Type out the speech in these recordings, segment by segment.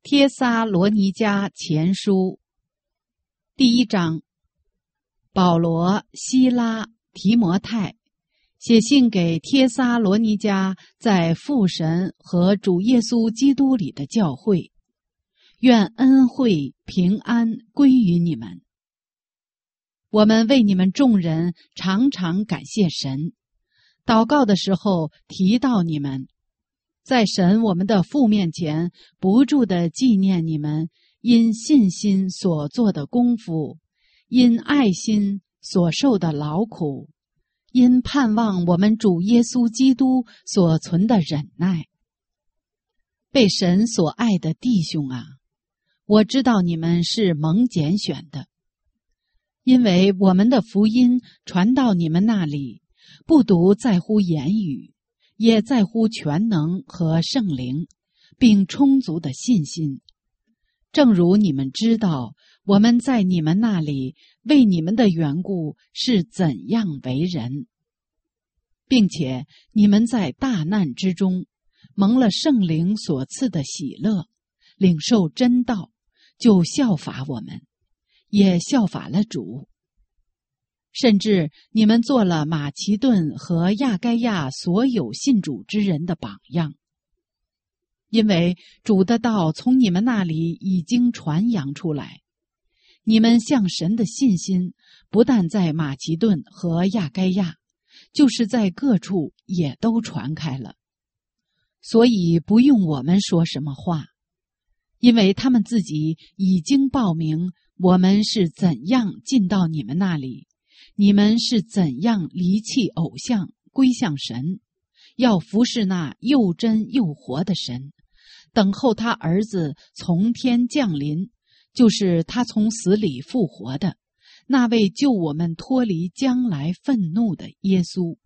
帖撒罗尼迦前书第1章，保罗、希拉、提摩太写信给帖撒罗尼迦在父神和主耶稣基督里的教会，愿恩惠平安归于你们。我们为你们众人常常感谢神，祷告的时候提到你们，在神我们的父面前不住地纪念你们因信心所做的功夫，因爱心所受的劳苦，因盼望我们主耶稣基督所存的忍耐。被神所爱的弟兄啊，我知道你们是蒙拣选的，因为我们的福音传到你们那里，不独在乎言语，也在乎全能和圣灵，并充足的信心。正如你们知道，我们在你们那里为你们的缘故是怎样为人，并且你们在大难之中蒙了圣灵所赐的喜乐，领受真道，就效法我们，也效法了主。甚至你们做了马其顿和亚该亚所有信主之人的榜样，因为主的道从你们那里已经传扬出来，你们向神的信心不但在马其顿和亚该亚，就是在各处也都传开了。所以不用我们说什么话，因为他们自己已经报明我们是怎样进到你们那里，你们是怎样离弃偶像归向神，要服侍那又真又活的神，等候他儿子从天降临，就是他从死里复活的那位救我们脱离将来愤怒的耶稣。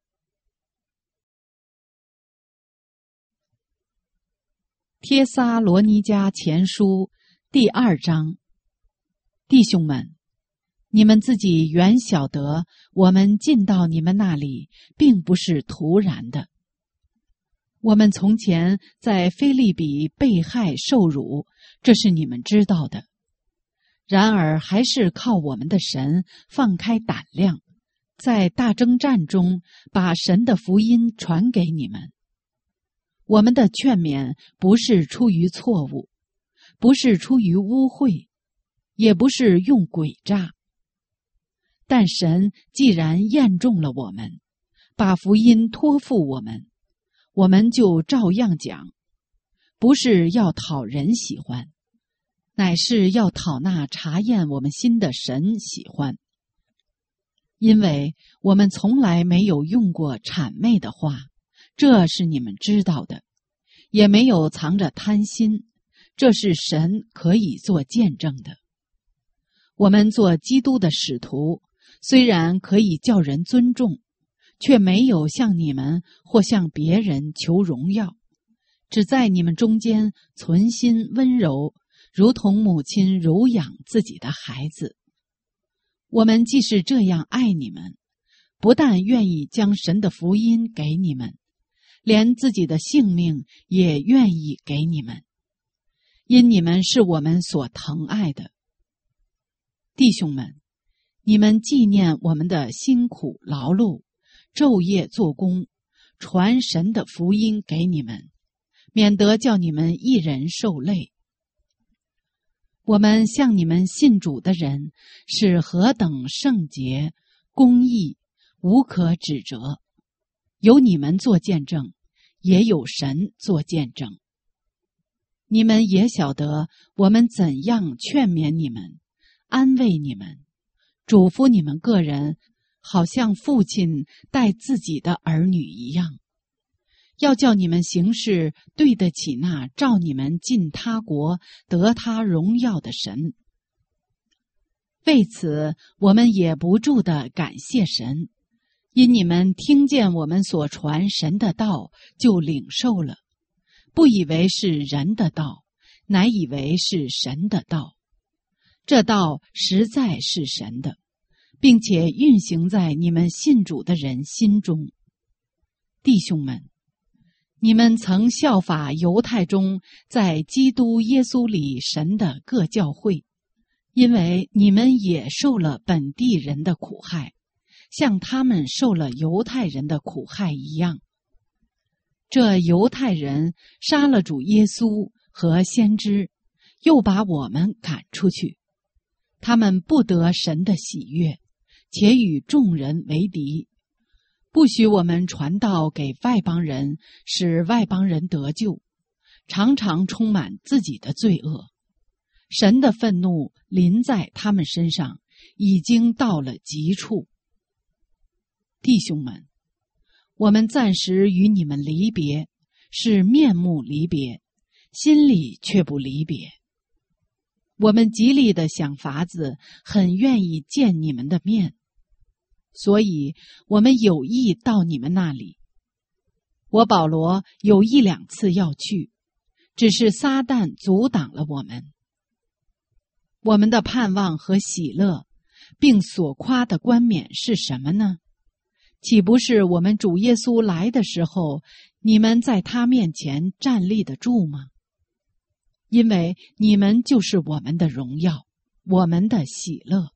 帖撒罗尼迦前书第2章，弟兄们，你们自己原晓得，我们进到你们那里并不是突然的。我们从前在腓立比被害受辱，这是你们知道的。然而还是靠我们的神放开胆量，在大征战中把神的福音传给你们。我们的劝勉不是出于错误，不是出于污秽，也不是用诡诈。但神既然验中了我们，把福音托付我们，我们就照样讲，不是要讨人喜欢，乃是要讨那查验我们心的神喜欢。因为我们从来没有用过谄媚的话，这是你们知道的，也没有藏着贪心，这是神可以做见证的。我们做基督的使徒，虽然可以叫人尊重，却没有向你们或向别人求荣耀，只在你们中间存心温柔，如同母亲乳养自己的孩子。我们既是这样爱你们，不但愿意将神的福音给你们，连自己的性命也愿意给你们，因你们是我们所疼爱的。弟兄们，你们纪念我们的辛苦劳碌，昼夜做工，传神的福音给你们，免得叫你们一人受累。我们向你们信主的人是何等圣洁、公义，无可指责，有你们做见证，也有神做见证。你们也晓得我们怎样劝勉你们，安慰你们，嘱咐你们个人，好像父亲待自己的儿女一样，要叫你们行事对得起那召你们进他国得他荣耀的神。为此，我们也不住地感谢神，因你们听见我们所传神的道，就领受了，不以为是人的道，乃以为是神的道。这道实在是神的，并且运行在你们信主的人心中。弟兄们， 你们曾效法犹太中在基督耶稣里神的各教会，因为你们也受了本地人的苦害，像他们受了犹太人的苦害一样。这犹太人杀了主耶稣和先知，又把我们赶出去。他们不得神的喜悦，且与众人为敌，不许我们传道给外邦人，使外邦人得救，常常充满自己的罪恶。神的愤怒临在他们身上，已经到了极处。弟兄们，我们暂时与你们离别，是面目离别，心里却不离别。我们极力的想法子，很愿意见你们的面，所以我们有意到你们那里。我保罗有1-2次要去，只是撒旦阻挡了我们。我们的盼望和喜乐，并所夸的冠冕是什么呢？岂不是我们主耶稣来的时候，你们在他面前站立得住吗？因为你们就是我们的荣耀，我们的喜乐。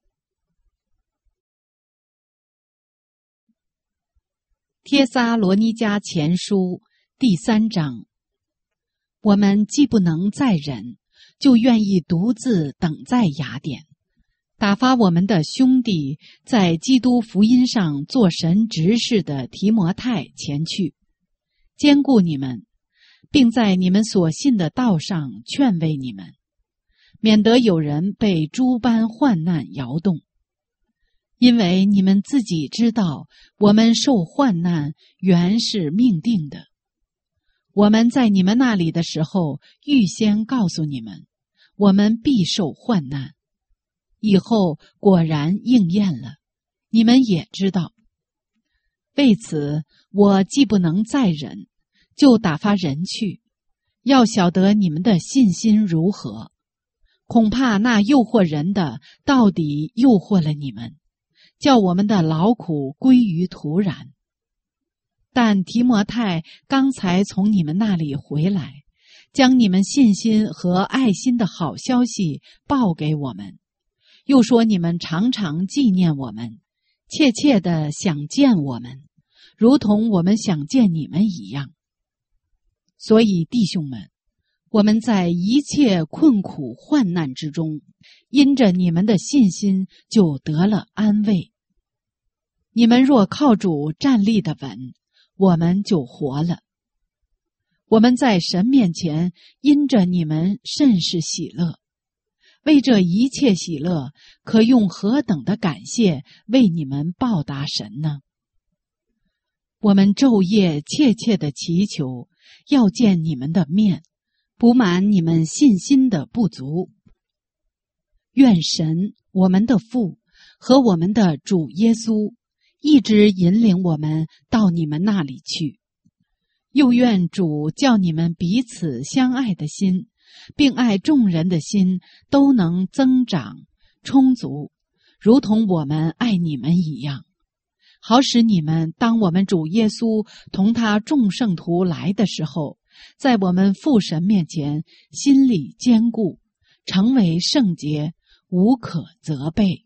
帖撒罗尼迦前书第3章。我们既不能再忍，就愿意独自等在雅典，打发我们的兄弟在基督福音上做神执事的提摩太前去，兼顾你们，并在你们所信的道上劝慰你们，免得有人被诸般患难摇动。因为你们自己知道，我们受患难原是命定的。我们在你们那里的时候，预先告诉你们，我们必受患难。以后果然应验了，你们也知道。为此，我既不能再忍，就打发人去，要晓得你们的信心如何。恐怕那诱惑人的，到底诱惑了你们，叫我们的劳苦归于徒然。但提摩太刚才从你们那里回来，将你们信心和爱心的好消息报给我们，又说你们常常纪念我们，切切地想见我们，如同我们想见你们一样。所以弟兄们，我们在一切困苦患难之中，因着你们的信心就得了安慰。你们若靠主站立得稳，我们就活了。我们在神面前因着你们甚是喜乐，为这一切喜乐，可用何等的感谢为你们报答神呢？我们昼夜切切地祈求，要见你们的面，补满你们信心的不足。愿神我们的父和我们的主耶稣一直引领我们到你们那里去，又愿主叫你们彼此相爱的心，并爱众人的心都能增长充足，如同我们爱你们一样，好使你们当我们主耶稣同他众圣徒来的时候，在我们父神面前心里坚固，成为圣洁，无可责备。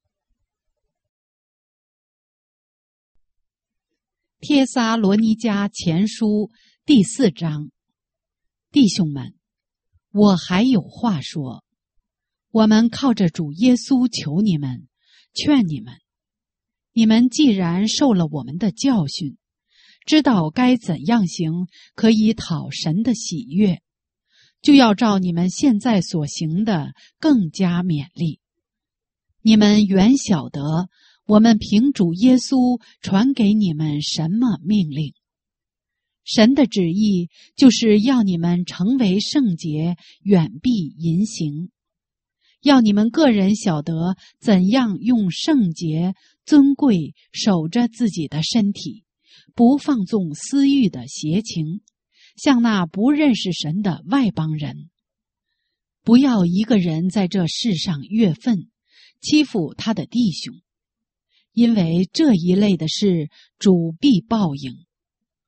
帖撒罗尼迦前书第4章。弟兄们，我还有话说，我们靠着主耶稣求你们，劝你们，你们既然受了我们的教训，知道该怎样行可以讨神的喜悦，就要照你们现在所行的更加勉励。你们原晓得我们凭主耶稣传给你们什么命令。神的旨意就是要你们成为圣洁，远避淫行，要你们个人晓得怎样用圣洁尊贵守着自己的身体，不放纵私欲的邪情，像那不认识神的外邦人。不要一个人在这世上越分，欺负他的弟兄，因为这一类的事主必报应。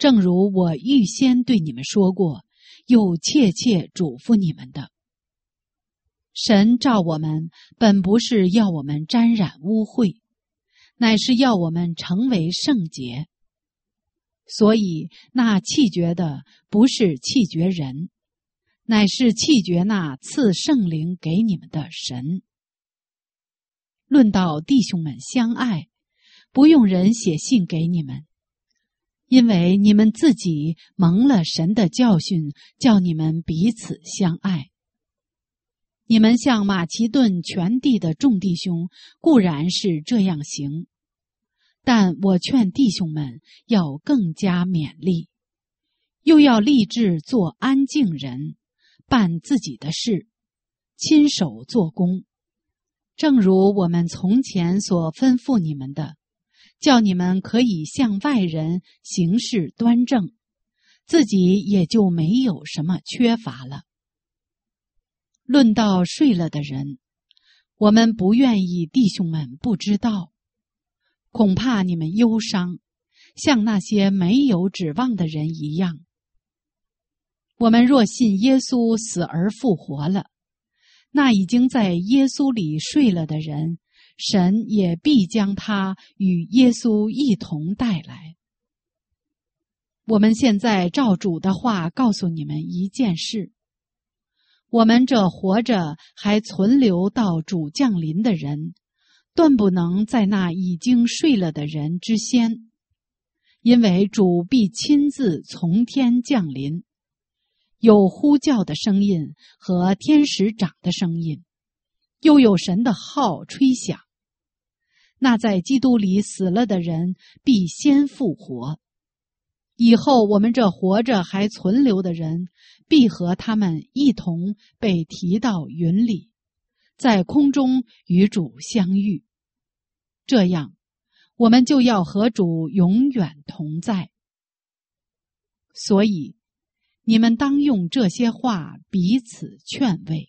正如我预先对你们说过，又切切嘱咐你们的。神召我们，本不是要我们沾染污秽，乃是要我们成为圣洁。所以那弃绝的不是弃绝人，乃是弃绝那赐圣灵给你们的神。论到弟兄们相爱，不用人写信给你们，因为你们自己蒙了神的教训，叫你们彼此相爱。你们向马其顿全地的众弟兄固然是这样行，但我劝弟兄们要更加勉励，又要立志做安静人，办自己的事，亲手做工，正如我们从前所吩咐你们的，叫你们可以向外人行事端正，自己也就没有什么缺乏了。论到睡了的人，我们不愿意弟兄们不知道，恐怕你们忧伤，像那些没有指望的人一样。我们若信耶稣死而复活了，那已经在耶稣里睡了的人，神也必将他与耶稣一同带来。我们现在照主的话告诉你们一件事，我们这活着还存留到主降临的人，断不能在那已经睡了的人之先，因为主必亲自从天降临，有呼叫的声音和天使长的声音，又有神的号吹响。那在基督里死了的人必先复活，以后我们这活着还存留的人必和他们一同被提到云里，在空中与主相遇。这样，我们就要和主永远同在。所以，你们当用这些话彼此劝慰。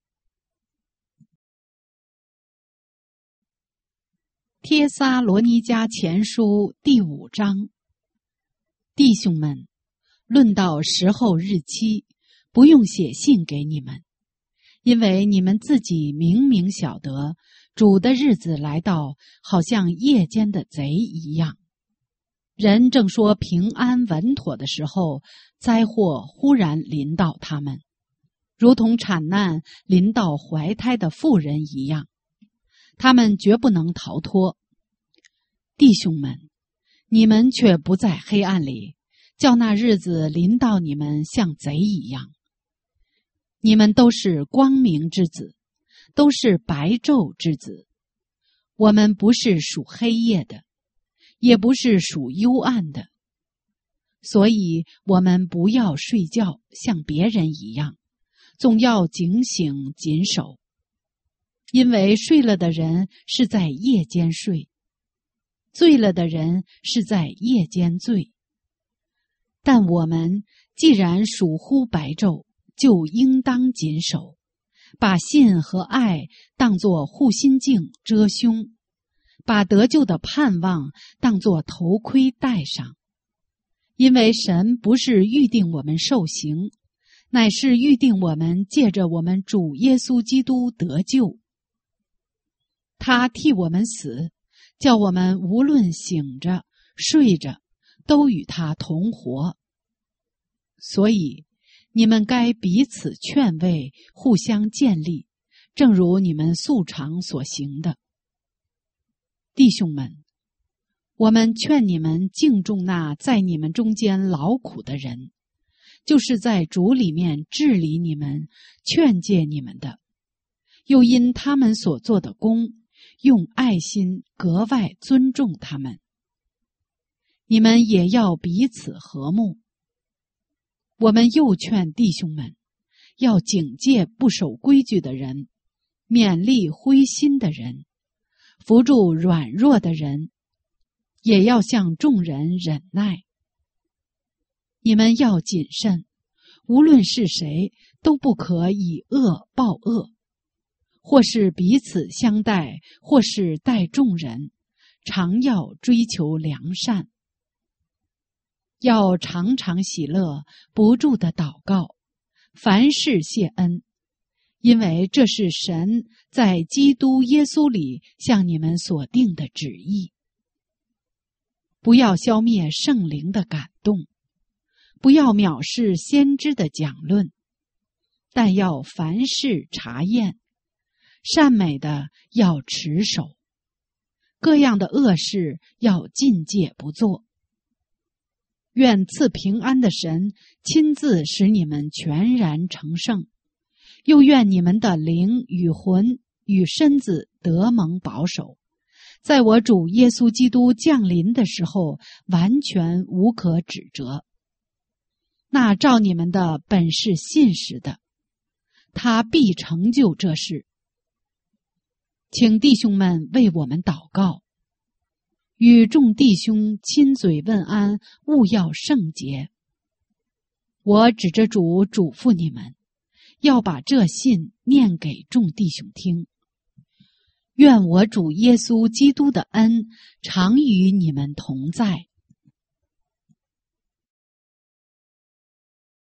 帖撒罗尼迦前书第5章。弟兄们，论到时候日期，不用写信给你们，因为你们自己明明晓得，主的日子来到，好像夜间的贼一样。人正说平安稳妥的时候，灾祸忽然临到他们，如同产难临到怀胎的妇人一样，他们绝不能逃脱。弟兄们，你们却不在黑暗里，叫那日子临到你们像贼一样。你们都是光明之子，都是白昼之子。我们不是属黑夜的，也不是属幽暗的。所以我们不要睡觉像别人一样，总要警醒谨守。因为睡了的人是在夜间睡，醉了的人是在夜间醉。但我们既然属乎白昼，就应当谨守，把信和爱当作护心镜遮胸，把得救的盼望当作头盔戴上。因为神不是预定我们受刑，乃是预定我们借着我们主耶稣基督得救。他替我们死，叫我们无论醒着睡着，都与他同活。所以你们该彼此劝慰，互相建立，正如你们素常所行的。弟兄们，我们劝你们敬重那在你们中间劳苦的人，就是在主里面治理你们、劝诫你们的，又因他们所做的工，用爱心格外尊重他们。你们也要彼此和睦。我们又劝弟兄们，要警戒不守规矩的人，勉励灰心的人，扶助软弱的人，也要向众人忍耐。你们要谨慎，无论是谁，都不可以恶报恶，或是彼此相待，或是待众人，常要追求良善。 要常常喜乐，不住地祷告，凡事谢恩，因为这是神在基督耶稣里向你们所定的旨意。不要消灭圣灵的感动，不要藐视先知的讲论，但要凡事查验，善美的要持守，各样的恶事要禁戒不做。愿赐平安的神亲自使你们全然成圣，又愿你们的灵与魂与身子得蒙保守，在我主耶稣基督降临的时候完全无可指责。那照你们的本是信实的，他必成就这事。请弟兄们为我们祷告，与众弟兄亲嘴问安，务要圣洁。我指着主嘱咐你们，要把这信念给众弟兄听。愿我主耶稣基督的恩常与你们同在。